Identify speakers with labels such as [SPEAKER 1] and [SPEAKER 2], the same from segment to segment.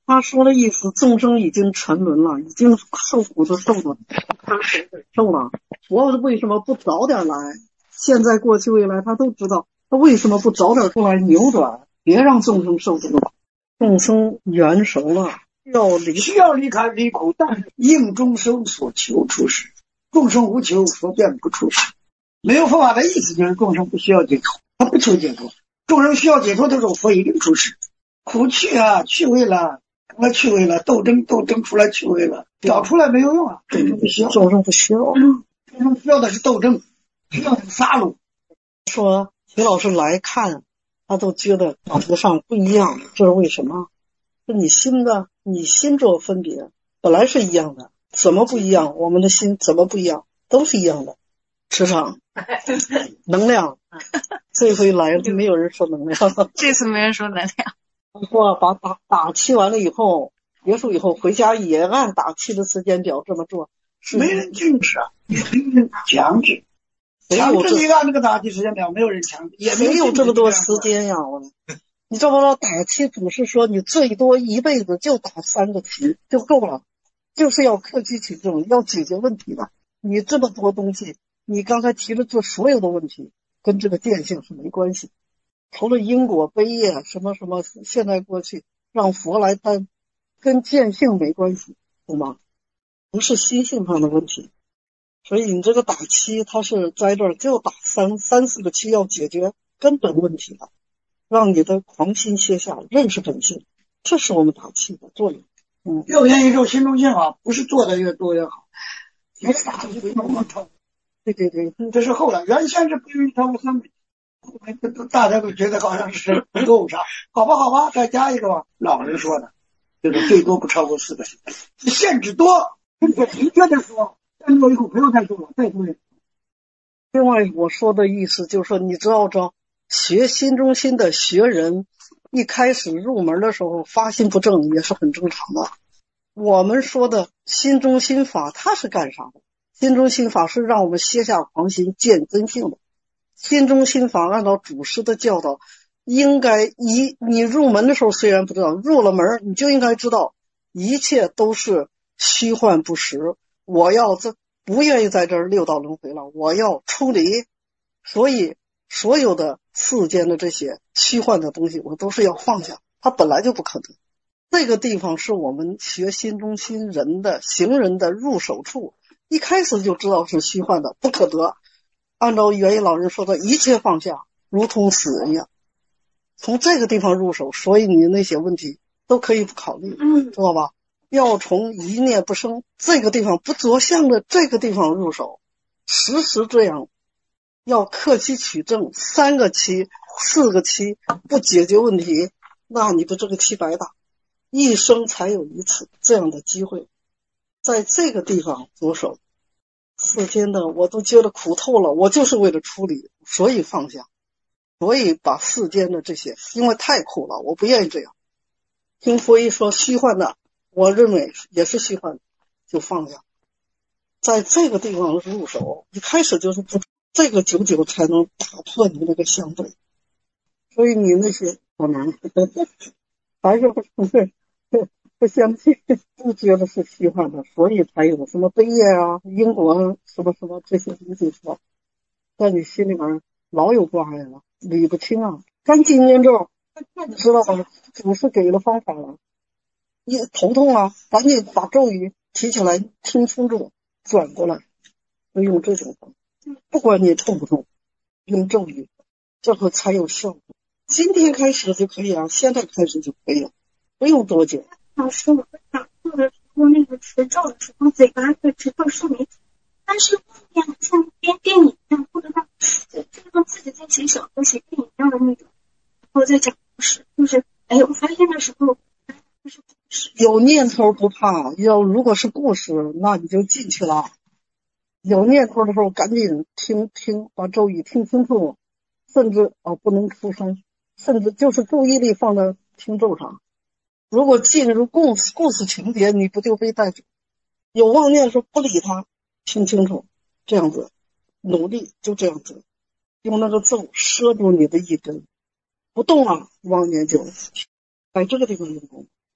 [SPEAKER 1] 他说的意思，众生已经沉沦了，已经受苦的受了，他受了。佛为什么不早点来？现在、过去、未来，他都知道。他为什么不早点出来扭转？别让众生受这个苦。众生圆熟了，
[SPEAKER 2] 需要离开离苦，但是应众生所求出世。众生无求，佛便不出世。没有佛法的意思就是众生不需要解脱，他不求解脱。众生需要解脱的时候，佛一定出世。苦去啊，去味了，去味了，斗争出来去味了，找出来没有用啊。众生不需要，
[SPEAKER 1] 众生不需要，
[SPEAKER 2] 众生需要的是斗争，需要的是杀戮。
[SPEAKER 1] 说徐老师来看，他都觉得感觉上不一样，这是为什么？是你心做分别，本来是一样的，怎么不一样？我们的心怎么不一样？都是一样的，磁场、能量。这回来了，没有人说能量，
[SPEAKER 3] 这次没人说能量。
[SPEAKER 1] 说把打气完了以后，结束以后回家也按打气的时间表这么做，
[SPEAKER 2] 没人禁止啊，也没人强制。强制你按这个打气时间表，没有人强制，也
[SPEAKER 1] 没有这么多时间呀！你知不知道打气不是说你最多一辈子就打3个气就够了，就是要克己取证，要解决问题的。你这么多东西，你刚才提的这所有的问题跟这个见性是没关系，除了因果悲业什么什么现在过去让佛来担，跟见性没关系，懂吗？不是心性上的问题。所以你这个打气，它是在这儿就打三四个气，要解决根本问题了，让你的狂心歇下，认识本性，这是我们打气的作用。
[SPEAKER 2] 六元宇宙心中心法，不是做的越多越好，越打气不能超。
[SPEAKER 1] 对，
[SPEAKER 2] 这是后来，原先是不允许超过3倍，大家都觉得好像是不够啥，好吧，再加一个吧。老人说的，就是最多不超过4个，限制多，并且明确的说。再做一口不要再做了，再做一口。
[SPEAKER 1] 另外我说的意思就是说，你知道学心中心的学人一开始入门的时候发心不正也是很正常的。我们说的心中心法它是干啥的？心中心法是让我们歇下狂心见真性的。心中心法按照祖师的教导，应该你入门的时候虽然不知道，入了门你就应该知道一切都是虚幻不实，我要不愿意在这儿六道轮回了，我要出离。所以所有的世间的这些虚幻的东西我都是要放下，它本来就不可能。这个地方是我们学心中心人的行人的入手处，一开始就知道是虚幻的，不可得。按照元一老人说的，一切放下如同死人一样，从这个地方入手，所以你那些问题都可以不考虑，知道吧？要从一念不生这个地方不着相的这个地方入手，时时这样，要克己取证，3个期4个期不解决问题，那你的这个期白打，一生才有一次这样的机会，在这个地方着手。世间的我都觉得苦透了，我就是为了处理，所以放下，所以把世间的这些，因为太苦了，我不愿意这样。听佛一说虚幻的，我认为也是虚幻的，就放下。在这个地方入手，一开始就是不，这个久久才能打破你那个相对。所以你那些好难，还是不承认，不相信，不觉得是虚幻的，所以才有什么悲业啊、因果啊、什么什么这些东西说，在你心里面老有挂碍了，理不清啊。赶紧念咒，知道吧？祖师给了方法了，你头痛了，赶紧把咒语提起来，听清楚，转过来，就用这种方法。不管你痛不痛，用咒语，这会才有效果。今天开始就可以啊，现在开始就可以了，不用多久。
[SPEAKER 4] 老师，我在打坐的时候，那个持咒的时候，嘴巴对持咒是没停，但是后面好像编电影一样，不知道这个自己在写小说、写电影一样的那种。我在讲故事，就是我发现的时候，就是故事
[SPEAKER 1] 有念头不怕，如果是故事，那你就进去了。有念头的时候，赶紧听，把咒语听清楚，甚至不能出声，甚至就是注意力放在听咒上。如果进入故事情节，你不就被带走？有妄念说不理他，听清楚，这样子努力，就这样子，用那个咒摄住你的一根，不动了，妄念就在这个地方用功。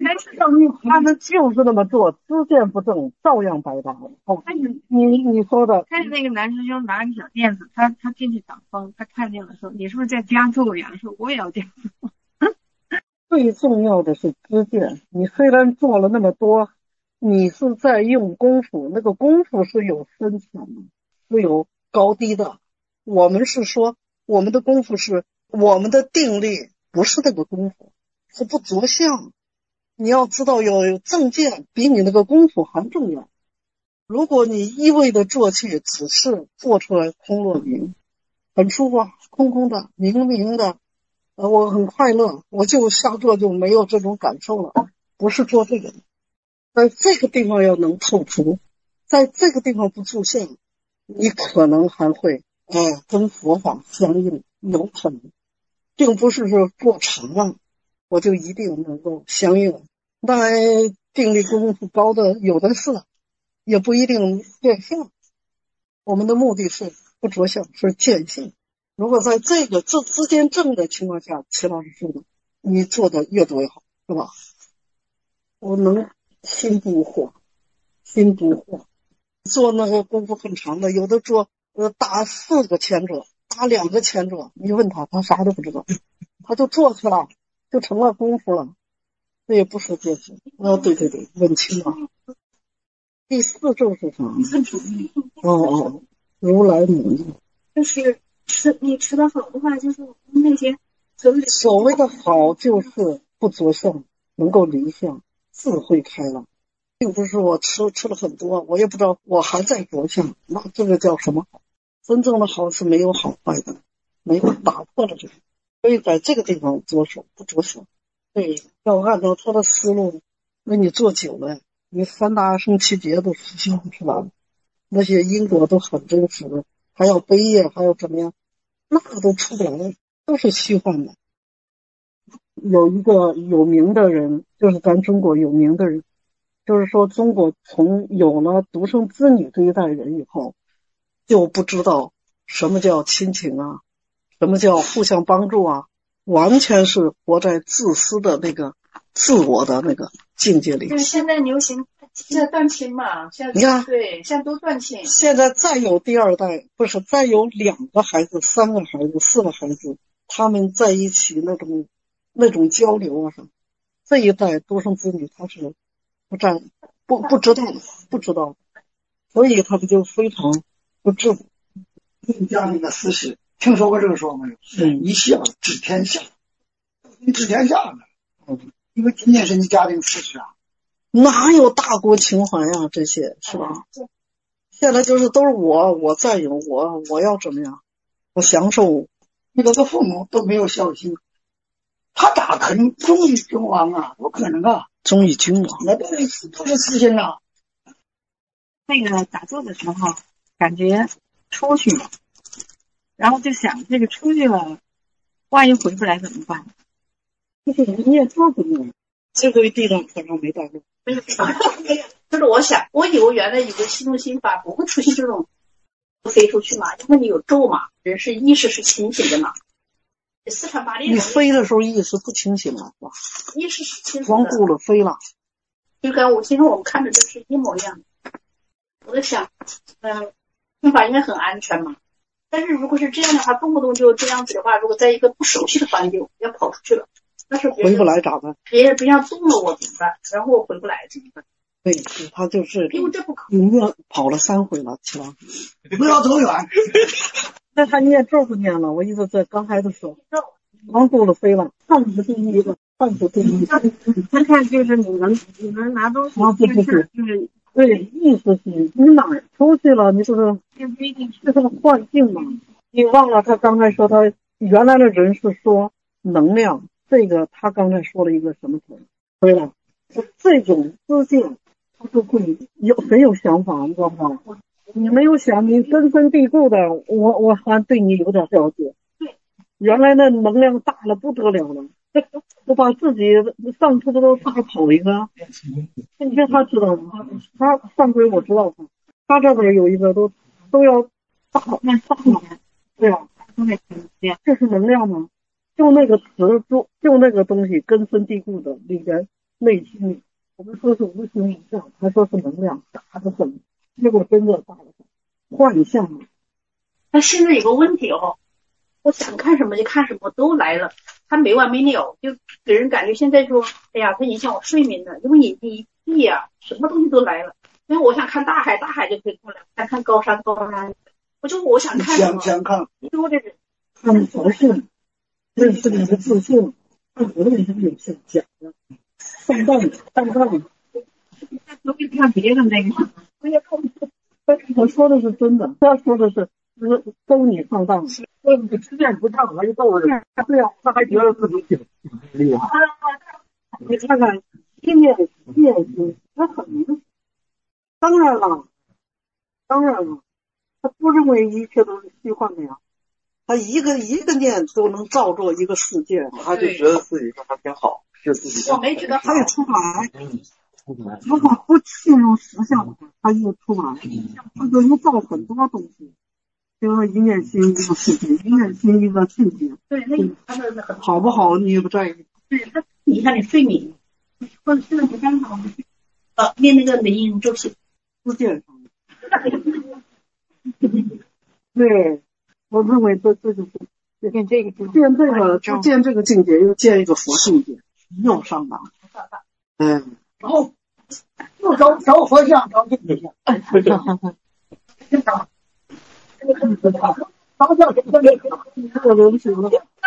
[SPEAKER 4] 开始上面
[SPEAKER 1] 他们就是那么做，知见不正，照样白搭。哦，你说的，
[SPEAKER 4] 开始那个男师兄拿个小垫子，他进去挡风，他看见了说：“你是不是在加坐呀？”说：“我也要加坐。”
[SPEAKER 1] 最重要的是知见。你虽然做了那么多，你是在用功夫，那个功夫是有深浅的，是有高低的。我们是说，我们的功夫是我们的定力，不是那个功夫，是不着相。你要知道，有正见比你那个功夫还重要。如果你一味的做去，只是做出来空落明，很舒服，空空的，明明的，我很快乐，我就下座就没有这种感受了。不是做这个的，在这个地方要能透出，在这个地方不出现，你可能还会跟佛法相应，有可能，并不是说做长了我就一定能够相应。那定力功夫高的有的是，也不一定见相。我们的目的是不着相，是见性。如果在这个之间正的情况下，齐老师说的，你做的越多越好，是吧？我能心不惑，心不惑。做那个功夫很长的，有的做打4个前者，打2个前者，你问他，他啥都不知道，他就做去了，就成了功夫了。这也不是见性。对对对，问清了。第4咒是啥？如来母意。
[SPEAKER 4] 就是你吃的好的话，就是我们那些
[SPEAKER 1] 所谓的好，就是不着相，能够离相，智慧开朗，并不是我吃了很多，我也不知道我还在着相，那这个叫什么好？真正的好是没有好坏的，没有打破了这个，所以在这个地方着手不着相。对，要按照他的思路，那你做久了，你3大生7劫都实现出来了，那些因果都很真实的，还要悲业，还要怎么样，那都出不来，都是虚幻的。有一个有名的人，就是咱中国有名的人，就是说中国从有了独生子女这一代人以后，就不知道什么叫亲情啊，什么叫互相帮助啊，完全是活在自私的那个自我的那个境界里。
[SPEAKER 3] 就是现在流行现在断亲嘛，现在
[SPEAKER 1] 你看，
[SPEAKER 3] 对，现在都断亲。
[SPEAKER 1] 现在再有第2代，不是再有2个孩子、3个孩子、4个孩子，他们在一起那种交流啊什么，这一代独生子女他是不知道的，不知道，所以他们就非常不智慧。
[SPEAKER 2] 家里的私事，听说过这个说没有？一笑治天下，你治天下呢？因为仅仅是你家庭私事啊，
[SPEAKER 1] 哪有大国情怀啊？这些是吧？现在就是都是我占有，我要怎么样？我享受。
[SPEAKER 2] 你这个父母都没有孝心，他咋可能忠于君王啊？不可能啊！
[SPEAKER 1] 忠于君王，
[SPEAKER 2] 那都是私心啊。
[SPEAKER 3] 那个打坐的时候，感觉出去了，然后就想这个出去了，万一回不来怎么办？
[SPEAKER 1] 就是你也做不了，这个地上可能没带路。
[SPEAKER 3] 没有，就是我想，我原来以为心中心法不会出现这种飞出去嘛，因为你有咒嘛，人是意识是清醒的嘛。四川八里
[SPEAKER 1] 你飞的时候意识不清醒了，是吧？
[SPEAKER 3] 意识是清醒的，
[SPEAKER 1] 光顾了飞了。
[SPEAKER 3] 就跟今天我们看的这是一模一样的。我在想，心法应该很安全嘛。但是如果是这样的话，动不动就这样子的话，如果在一个不熟悉的环境要跑出去了，那是
[SPEAKER 1] 回不来咋办？
[SPEAKER 3] 别人动了我怎么办？然后我回不来怎么办？
[SPEAKER 1] 对，他就是
[SPEAKER 3] 因为这不可
[SPEAKER 1] 你念跑了3回了，齐老师。
[SPEAKER 2] 不要走远。
[SPEAKER 1] 那他念咒不念了？我一直在刚开始说，光顾了飞了，看不第一个，看不第一个。
[SPEAKER 4] 他看就是你能拿东西，就是
[SPEAKER 1] 对，意思是你哪儿出去了？你是不是
[SPEAKER 4] 这不一定
[SPEAKER 1] 这是个幻境嘛？你忘了他刚才说他原来的人是说能量，这个他刚才说了一个什么词？对了，这种知见他就会很有想法，你知道吗？你没有想，你根深蒂固的，我还对你有点了解。
[SPEAKER 4] 对，
[SPEAKER 1] 原来那能量大了不得了了，我把自己上次都大跑一个。你看他知道吗？他上回我知道他这边有一个都要大那3年，对吧？这是能量吗？就那个词，就那个东西根深蒂固的里边内心里，我们说是无形无相，他说是能量，大的很，结果真的大的很，幻象嘛。
[SPEAKER 3] 那现在有个问题哦，我想看什么就看什么都来了，他没完没了，就给人感觉现在说，哎呀，它影响我睡眠了，因为眼睛一闭呀，什么东西都来了。因为我想看大海，大海就可以过来；想看高山，高山。我想看什么？
[SPEAKER 2] 想看，
[SPEAKER 3] 多的人
[SPEAKER 1] 看自信，认识你的自信，看别人的也是假的，上当，上当。
[SPEAKER 3] 都给看别人那个，我也看不出。
[SPEAKER 1] 我说的是真的，他说的是逗你上当，
[SPEAKER 2] 那你吃点不烫还逗着，
[SPEAKER 1] 对呀，他还觉得自己挺厉害。你看看一念心，他很明显。当然了，他不认为一切都是虚幻的呀。他一个念都能造作一个世界，
[SPEAKER 5] 他就觉得自己还挺好，是自己。
[SPEAKER 3] 我没觉得
[SPEAKER 1] 他也出不来。如果不进入实相的话，他也出不来。他等于造很多东西，比如说一念心一个世界，一念心一个境界。
[SPEAKER 3] 对，那他的很
[SPEAKER 1] 好不好？你也不在意。
[SPEAKER 3] 对，他影响你睡眠。或者现在不干好，练那个灵应周期。
[SPEAKER 1] 世界上。对，我认为这就是
[SPEAKER 4] 见这个
[SPEAKER 1] 见这个境界，又见一个佛境界，又上当。
[SPEAKER 2] 然后又找佛像，找境界像。啥叫这个东西？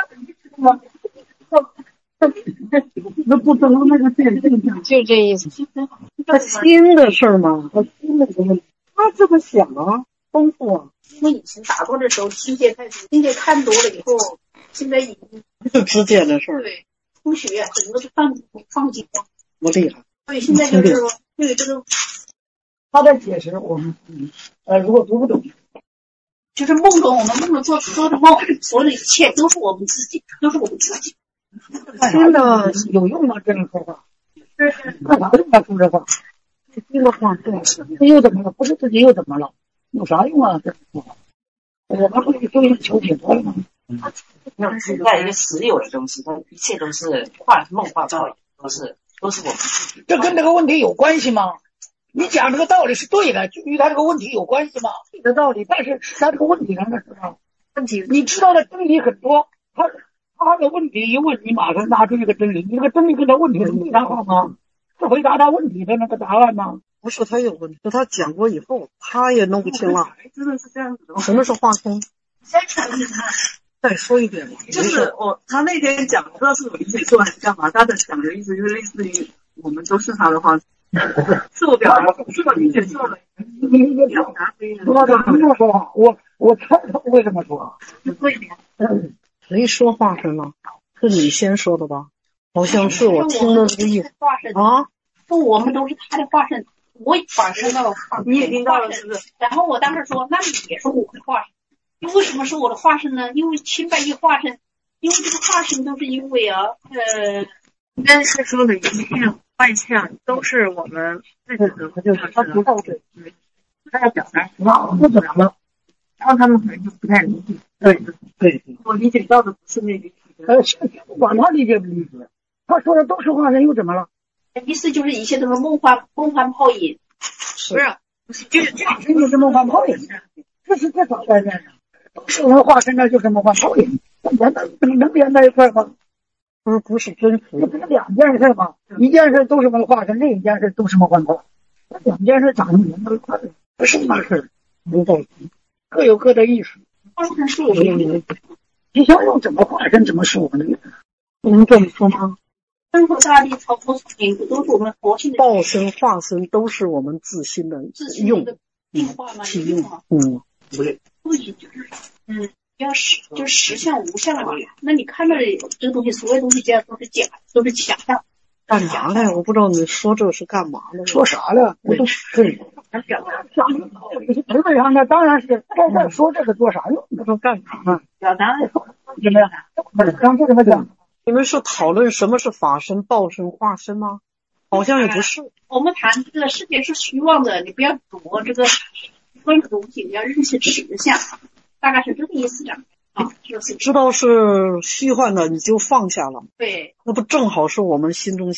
[SPEAKER 2] 那不等那个见境界，
[SPEAKER 4] 就这意思。
[SPEAKER 1] 他心的事儿嘛，他心的问题，他这么想啊，丰富啊。
[SPEAKER 3] 因为以前打坐的时候听见太多，听见看多了以后，现在已经
[SPEAKER 1] 是知见的事儿。
[SPEAKER 3] 对初学，整个是放精光。
[SPEAKER 1] 多厉害！
[SPEAKER 3] 所以现在就是说，对这个
[SPEAKER 2] 他在解释我们如果读不懂，
[SPEAKER 3] 就是梦中我们梦中做的梦，所有的一切都是我们自己，都是我们自己。
[SPEAKER 2] 听的有用吗？这样说话，干啥用啊？说这话，这个话对，这又怎么了？不是自己又怎么了？有啥用啊？这说话，我们不是就求解脱了吗？
[SPEAKER 6] 那是在一个实有的东西，它一切都是梦幻泡影，都是我们自己。
[SPEAKER 2] 这跟这个问题有关系吗？你讲这个道理是对的，就与他这个问题有关系吗？对的道理，但是他这个问题上的时候，你知道的真理很多，他的问题一问，你马上拿出一个真理，你这个真理跟他问题是对答案吗？是回答他问题的那个答案吗？
[SPEAKER 1] 不是他有问题，是他讲过以后，他也弄不清了。
[SPEAKER 3] 真的是这样子的。
[SPEAKER 1] 什么是化身？再说一遍吧。
[SPEAKER 7] 就是他那天讲，不知道是我理解错还是干嘛，他的讲的意思就是类似于我们都是他的化身。是我表达，是我理解错了。
[SPEAKER 2] 你表达说的不这么说话，我猜他不会这么说。
[SPEAKER 3] 会的。
[SPEAKER 1] 谁说化身了？是你先说的吧？好像是我听的这个意思啊。
[SPEAKER 3] 说我们都是他的化身，我也化身了，
[SPEAKER 7] 你也听到了是不是？
[SPEAKER 3] 然后我当时说，那你也是我的化身。因为什么是我的化身呢？因为清白一化身，因为这个化身都是因为
[SPEAKER 7] 但是说的一切外向都是我们自己的，就是他不到水，他要表达不怎么了，然后他们可能就不太理解。对，我理解到的不是那个。
[SPEAKER 2] 不管他理解不理解，他说的都是化身又怎么了？
[SPEAKER 3] 意思就是一切都是梦幻泡影。
[SPEAKER 7] 不是，就是
[SPEAKER 2] 就是梦幻泡影，这啥概念呢？都是人化身的就是梦幻泡影，能连在一块吗？
[SPEAKER 1] 不是真实，
[SPEAKER 2] 这不是两件事吗？一件事都是梦化身，另一件事都是梦幻泡影，两件事长得连在一块，不是那事，没在一起，各有各的意思。
[SPEAKER 3] 化身是我们
[SPEAKER 2] 你想用怎么化身怎么是我们的意思，
[SPEAKER 1] 能这么说吗？
[SPEAKER 3] 山河大地、草木丛林，都是我们活性的
[SPEAKER 1] 报身、化身，都是我们自心的用
[SPEAKER 3] 进化嘛，
[SPEAKER 1] 体用。
[SPEAKER 3] 不对，就是要就是实相无相的嘛。那你看到的这个东西，所有东西这都是假，都是假象。
[SPEAKER 1] 干啥呢？我不知道你说这是干嘛呢？
[SPEAKER 2] 说啥了？我都是
[SPEAKER 3] 表达
[SPEAKER 2] 实际上呢，当然是在说这个做啥用？
[SPEAKER 1] 不知道干啥。
[SPEAKER 3] 表达
[SPEAKER 2] 怎么样？刚才怎么讲？
[SPEAKER 1] 你们是讨论什么是法身、报身、化身吗？好像也不是。
[SPEAKER 3] 我们谈这个世界是虚妄的，你不要躲这个关个东西，你要认识实相，大概是这个意思的啊。就是
[SPEAKER 1] 知道是虚幻的，你就放下了。
[SPEAKER 3] 对，
[SPEAKER 1] 那不正好是我们心中心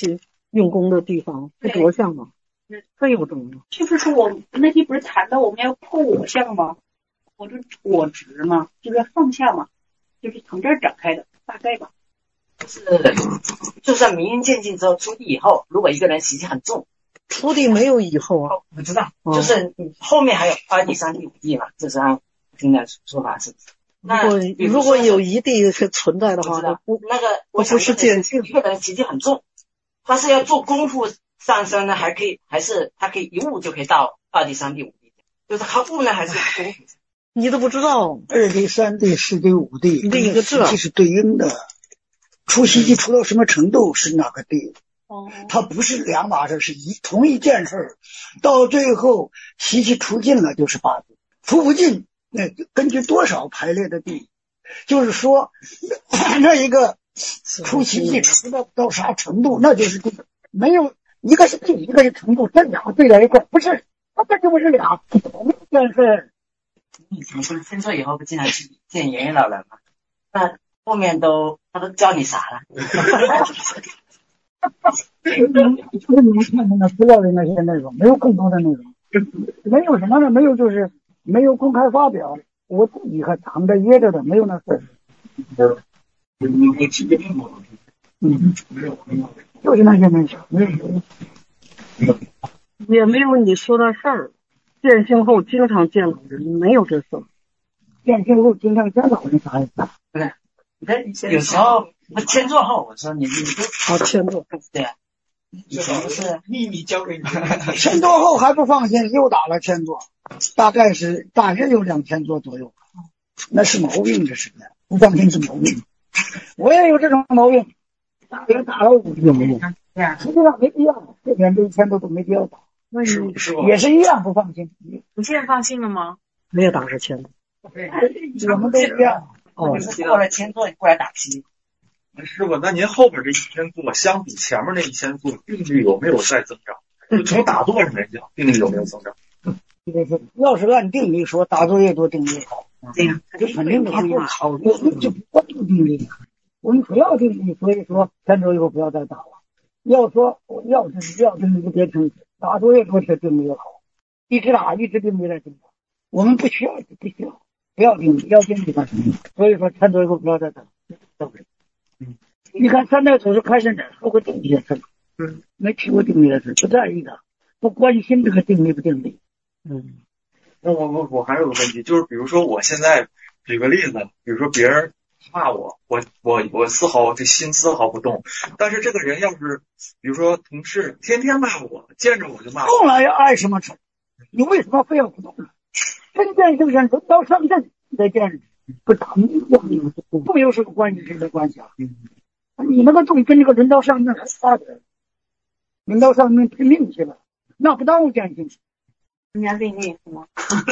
[SPEAKER 1] 用功的地方，不着相吗？非有正吗？
[SPEAKER 3] 就是说我那天不是谈到我们要破我相吗？我执嘛，就是放下嘛，就是从这儿展开的，大概吧。
[SPEAKER 6] 就算明阴见尽之后出地以后，如果一个人习气很重，
[SPEAKER 1] 出地没有以后啊？
[SPEAKER 6] 我知道，就是后面还有二地、三地、五地嘛，这是按听的说法是。
[SPEAKER 1] 如果有一地是存在的话，
[SPEAKER 6] 那个
[SPEAKER 1] 我不是见性。
[SPEAKER 6] 一个人习气很重，他是要做功夫上升呢，还是他可以一悟就可以到二地、三地、五地，就是他悟呢还是功夫？
[SPEAKER 1] 你都不知道，
[SPEAKER 2] 二地、三地、四地、五地，
[SPEAKER 1] 另一个这
[SPEAKER 2] 是对应的。出习气出到什么程度是哪个地？它不是两码事，是同一件事。到最后习气出尽了就是八地，出不尽那根据多少排列的地，就是说那一个出习气出到啥程度，那就是地。没有一个是地，一个是程度，这俩对在一块，不是，它根本不是俩同一件事。
[SPEAKER 6] 以前不是分错以后不经常去见爷爷老人吗？那后面他都教你啥了？
[SPEAKER 2] 就是你们看的那资料的那些内容，没有更多的内容，没有什么呢？没有就是没有公开发表，我自己还藏着掖着的，没有那事。就是那些内容，
[SPEAKER 1] 也没有你说的事儿。见性后经常见老人，没有这事。
[SPEAKER 2] 见性后经常见老人啥意思？
[SPEAKER 6] 不是。有时候签座后，我说你都
[SPEAKER 1] 签座，
[SPEAKER 6] 对啊，以前不是
[SPEAKER 5] 秘密交给你，
[SPEAKER 2] 签座后还不放心，又打了签座，大约有2000座左右，那是毛病，这是不放心是毛病。我也有这种毛病，打了5个毛病，实际上没必要，这边这1000多都没必要打，也是一样不放心。
[SPEAKER 7] 你现在放心了吗？
[SPEAKER 1] 没有打是签的，
[SPEAKER 2] 我们都一样。
[SPEAKER 6] 就是过了签座过来打批。
[SPEAKER 5] 师傅，那您后边这1000座相比前面那1000座，定力有没有在增长？就从打坐上来讲，定力有没有增长？
[SPEAKER 2] 要是按定力说，打坐越多定力越好。
[SPEAKER 6] 对呀，
[SPEAKER 2] 这肯定的，不考虑就不关注定力。我们不要定力，所以说签座以后不要再打了。要说我要定力就别停止，打坐越多是定力越好，一直打一直定力在增长。我们不需要。不要定力，要定力干什么？所以说签座以后不要再等。你看三代祖师开始哪说过定力的事？没提过定力的事，不在意的，不关心这个定力不定力。
[SPEAKER 5] 那我还有个问题，就是比如说我现在举个例子，比如说别人骂我丝毫这心丝毫不动，但是这个人要是比如说同事天天骂我，见着我就骂我，
[SPEAKER 2] 动了要碍什么事？你为什么非要不动呢？真见这个人轮到上阵再见，不同样不有什么关系？谁的关系啊？你那个动跟这个轮到上阵还差点，轮到上阵拼命去了，那不耽误见性。
[SPEAKER 7] 人家定力是吗？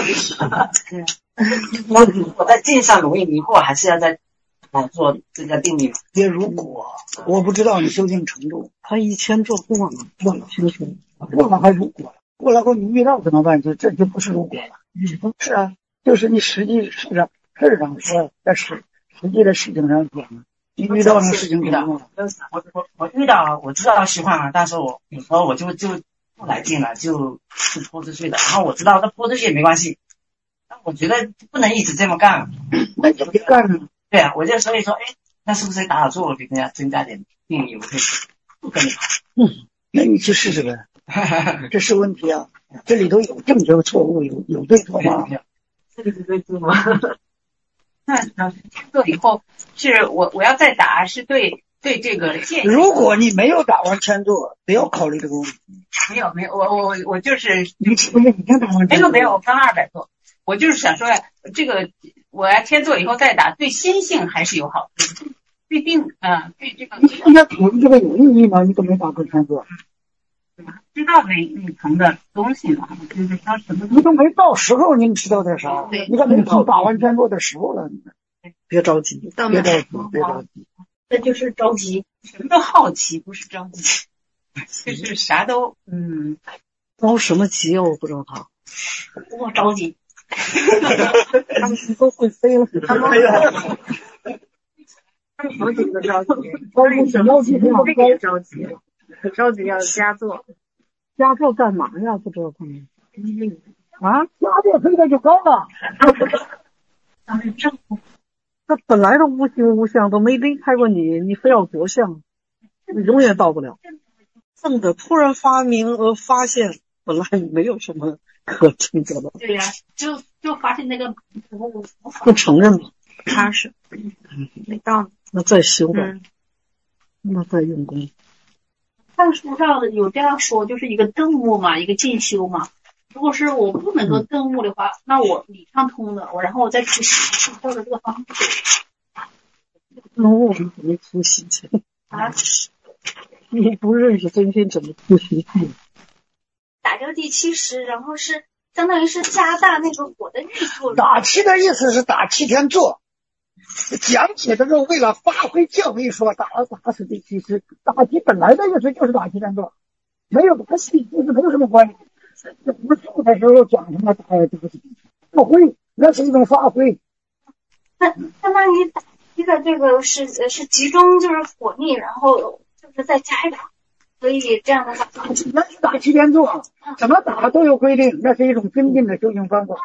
[SPEAKER 6] 我在境上容易迷惑，还是要在做这个定力。
[SPEAKER 2] 别如果我不知道你修行程度，
[SPEAKER 1] 他以前做过了，清楚
[SPEAKER 2] 过了还如果了，过了后你遇到怎么办？这就不是如果了。是啊，就是你实际事上说，在实际的事情上说，你遇到那事情怎么了？
[SPEAKER 6] 我遇到我知道习惯了，但是我有时候我就不来劲了，就是泼出去的。然后我知道这泼出去也没关系，但我觉得不能一直这么干。
[SPEAKER 2] 那就别干了。
[SPEAKER 6] 对啊，我就所以说，那是不是打坐给人家增加点定力？我可以不跟你跑。
[SPEAKER 2] 那你去试试呗。这是问题啊，这里头有正确错误，有对错吗？
[SPEAKER 7] 这个是对错吗？
[SPEAKER 8] 那做以后是我要再打，是对这个建议。
[SPEAKER 2] 如果你没有打完签座，不要考虑这个问题。
[SPEAKER 8] 没有，我就是
[SPEAKER 2] 你先打完签座。
[SPEAKER 8] 没有，我刚200座。我就是想说这个我要签座以后再打，对心性还是有好处。对对这个。
[SPEAKER 2] 你应该考虑这个有意义吗？你都没打过签座。
[SPEAKER 8] 知道那层的东西了，就是说什么？
[SPEAKER 2] 你都没到时候，你知道点啥？你看没到打完签座的时候了。
[SPEAKER 1] 别着急，
[SPEAKER 2] 别着急。
[SPEAKER 3] 那就是着急，
[SPEAKER 8] 什么都好奇，不是着急，就是啥都
[SPEAKER 1] 着什么急啊？我不知道他。
[SPEAKER 3] 我着急。
[SPEAKER 1] 他们都会飞了。
[SPEAKER 7] 他们好几个着急，
[SPEAKER 2] 着急，
[SPEAKER 7] 这个也着急。 着急要加做，
[SPEAKER 1] 加做干嘛呀？不知道他们啊，
[SPEAKER 2] 加做非得就高了。
[SPEAKER 1] 他本来都无形无相，都没离开过你，你非要着相，你永远到不了。正的突然发明而发现，本来没有什么可听着的。
[SPEAKER 3] 对呀，就发现那个
[SPEAKER 1] 不承认嘛，
[SPEAKER 7] 踏实，没到。
[SPEAKER 1] 那再修吧，那再用功。
[SPEAKER 3] 看书上有这样说，就是一个顿悟嘛，一个进修嘛。如果是我不能够顿悟的话，那我理上通的，然后我再出习，照着这个方式。
[SPEAKER 1] 顿悟怎么出习去？
[SPEAKER 3] 啊，
[SPEAKER 1] 你不认识真心怎么出习去？
[SPEAKER 4] 打掉第70，然后是相当于是加大那个火的运作。
[SPEAKER 2] 打七的意思是打7天坐。讲解的时候为了发挥教为说打死第70，打七本来的意思就是打7天坐，没有打死就是没有什么关系。不是的时候讲什么打这个发挥，那是一种发挥。
[SPEAKER 4] 那相当于打七的这个是集中就是火力，然后就是再加一把，所以这样的话，
[SPEAKER 2] 那是打7天坐，怎么打都有规定，那是一种精进的修行方法。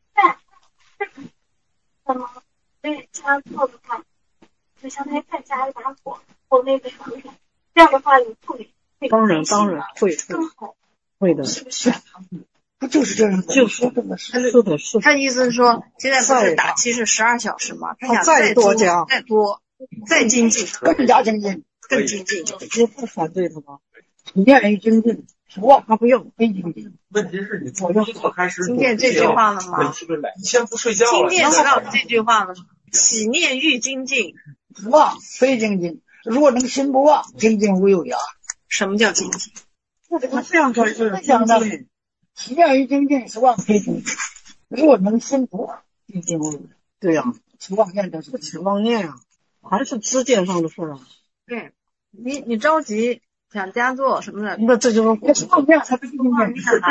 [SPEAKER 4] 那么对加做的话，就相当于再加一把火，火那个这样的话有助理。
[SPEAKER 1] 当然会
[SPEAKER 4] 更好。
[SPEAKER 1] 会的，
[SPEAKER 4] 是不是？
[SPEAKER 2] 不就是这样的？
[SPEAKER 1] 就是这么是的。
[SPEAKER 7] 他意思是说，现在不是打七是12小时吗？他想
[SPEAKER 1] 再多加，
[SPEAKER 7] 再精进，
[SPEAKER 2] 更加精进，
[SPEAKER 7] 更精进。
[SPEAKER 1] 也不反对他吧？
[SPEAKER 2] 你愿意精进，说他不要非精进。
[SPEAKER 5] 问题是你从做开始，
[SPEAKER 7] 听见这句话了吗？
[SPEAKER 5] 你先不睡觉了。
[SPEAKER 7] 听见知道这句话了吗？起念欲精进，
[SPEAKER 2] 不忘非精进。如果能心不忘，精进无有涯。
[SPEAKER 7] 什么叫精进？
[SPEAKER 1] 这样说是
[SPEAKER 2] 相当于起念于精进是忘非精进。如果能心不忘，精进无有涯。
[SPEAKER 1] 对呀，
[SPEAKER 2] 起妄念的是
[SPEAKER 1] 不起妄念啊，还是知见上的事啊。
[SPEAKER 7] 对，你着急想加做什么的，
[SPEAKER 1] 那这就是
[SPEAKER 2] 妄念才不是精进。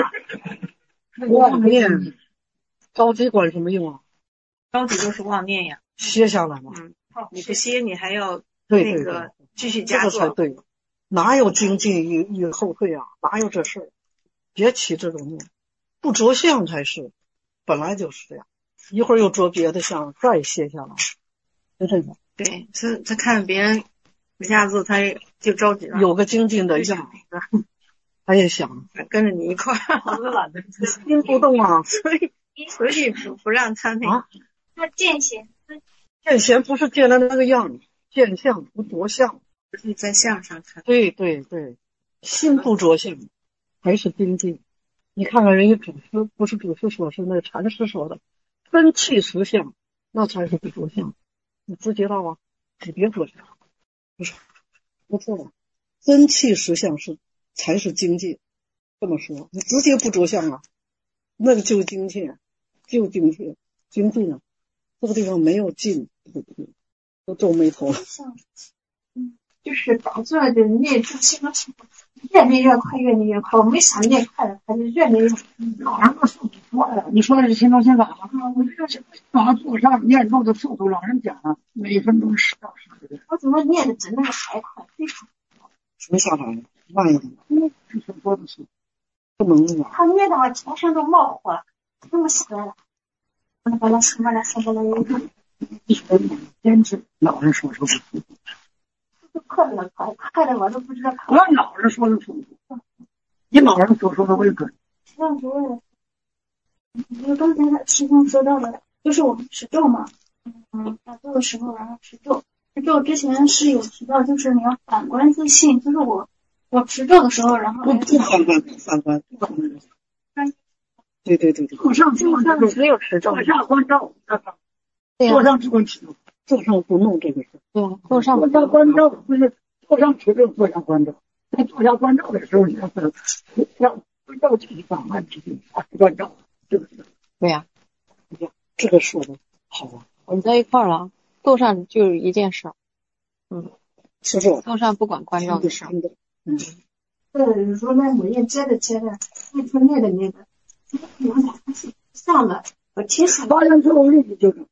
[SPEAKER 1] 妄念着急管什么用啊？
[SPEAKER 7] 着急就是妄念呀。
[SPEAKER 1] 歇下来嘛。
[SPEAKER 7] 你不歇，你还要
[SPEAKER 1] 对
[SPEAKER 7] 那个继续加做。
[SPEAKER 1] 这个才对。哪有精进与后退啊？哪有这事儿？别起这种念，不着相才是，本来就是这样。一会儿又着别的相，再歇下来，就这个。
[SPEAKER 7] 对，他看别人不下做，他就着急了。
[SPEAKER 1] 有个精进的样，他也想
[SPEAKER 7] 跟着你一块儿，
[SPEAKER 8] 我都懒得
[SPEAKER 1] 心不动啊，
[SPEAKER 7] 所以不让他那个。
[SPEAKER 4] 那见贤
[SPEAKER 1] 不是见的那个样，见相不着相。
[SPEAKER 7] 在相上看，
[SPEAKER 1] 对，心不着相，还是精进。你看看人家祖师，不是祖师说，是那个禅师说的，真气实相，那才是不着相。你知道啊？只别着相，不错了。真气实相才是精进。这么说，你直接不着相啊，那个就精进，精进啊，这个地方没有进，都皱眉头了。
[SPEAKER 3] 就是导致了的念住心的速度越念越快，越念越快。我没想念快了，还是越念越快。
[SPEAKER 2] 老人的速度快了，你说的是心中心法吗？我这是马祖上念咒的速度，老人讲了，每分钟10到12。
[SPEAKER 3] 我怎么念的比那个还快？非常
[SPEAKER 1] 没下来，慢一点。
[SPEAKER 2] 是很多的速度，
[SPEAKER 1] 不能那个。
[SPEAKER 3] 他念到我全身都冒火了，那么下来了。
[SPEAKER 2] 坚持，老人说
[SPEAKER 3] 快了，快的我都不知道。
[SPEAKER 2] 按老人说的速度，以老人所说的为准。
[SPEAKER 4] 像主任，就刚才师兄说到的，就是我们持咒嘛，打坐的时候，然后持咒。持咒之前是有提到，就是你要反观自信，就是我持咒的时候，然后
[SPEAKER 1] 不反观。对。
[SPEAKER 2] 坐上只有持咒，坐下观照，坐上只管持咒。
[SPEAKER 1] 坐上不弄这个事。
[SPEAKER 7] 对，坐上
[SPEAKER 2] 观照不是坐上持咒，坐下观照。在坐下观照的时候，你要观照就是反慢持咒，观照，是不是？
[SPEAKER 7] 对呀，
[SPEAKER 1] 这个说的好啊。
[SPEAKER 7] 我们在一块儿了，坐上就是一件事。
[SPEAKER 1] 持咒。
[SPEAKER 7] 坐上不管观照的事。
[SPEAKER 3] 有时候那我也接着，一天念的，上了，我听说
[SPEAKER 2] 发现错误立即纠正。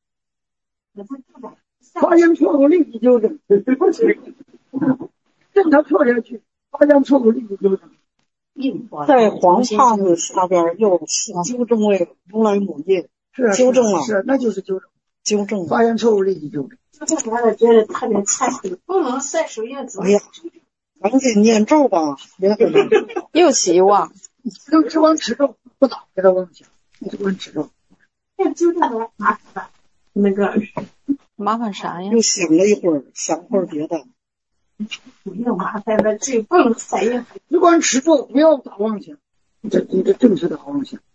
[SPEAKER 2] 发现错误立即纠正，正常错下去， 发现错误立即纠正。
[SPEAKER 1] 在黄帕子下边又是纠正位如来母印，
[SPEAKER 2] 是
[SPEAKER 1] 纠正了，
[SPEAKER 2] 是，那就是纠正，
[SPEAKER 1] 纠正了。
[SPEAKER 2] 发现错误立即纠正。
[SPEAKER 3] 纠正完了觉得特别惭愧，不能晒手叶子。
[SPEAKER 1] 哎呀，赶紧念咒吧，别给他。
[SPEAKER 9] 又起忘，
[SPEAKER 2] 你只管持咒，不打给他妄想，你只管持咒。
[SPEAKER 3] 这纠正来麻烦吧？那个
[SPEAKER 9] 麻烦啥呀？
[SPEAKER 1] 又想了一会儿，想会儿别的。
[SPEAKER 3] 不用麻烦了，这不能晒叶子。
[SPEAKER 2] 只管持咒，不要打妄想，这正确的好妄想。